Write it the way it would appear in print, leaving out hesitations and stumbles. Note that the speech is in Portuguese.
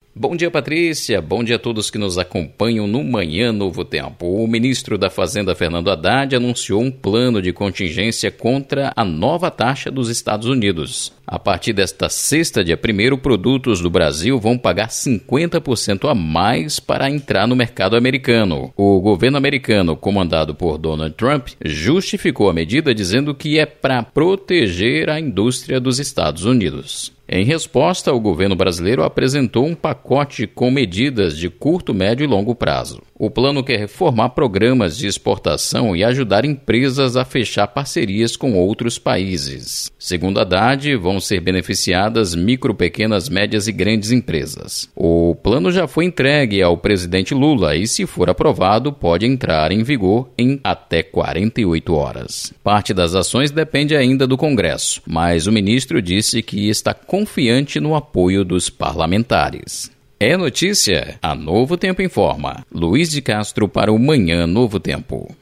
Bom dia, Patrícia. Bom dia a todos que nos acompanham no Manhã Novo Tempo. O ministro da Fazenda, Fernando Haddad, anunciou um plano de contingência contra a nova taxa dos Estados Unidos. A partir desta sexta, dia 1º, produtos do Brasil vão pagar 50% a mais para entrar no mercado americano. O governo americano, comandado por Donald Trump, justificou a medida dizendo que é para proteger a indústria dos Estados Unidos. Em resposta, o governo brasileiro apresentou um pacote com medidas de curto, médio e longo prazo. O plano quer reformar programas de exportação e ajudar empresas a fechar parcerias com outros países. Segundo Haddad, vão ser beneficiadas micro, pequenas, médias e grandes empresas. O plano já foi entregue ao presidente Lula e, se for aprovado, pode entrar em vigor em até 48 horas. Parte das ações depende ainda do Congresso, mas o ministro disse que está confiante no apoio dos parlamentares. É notícia? A Novo Tempo informa. Luiz de Castro para o Manhã Novo Tempo.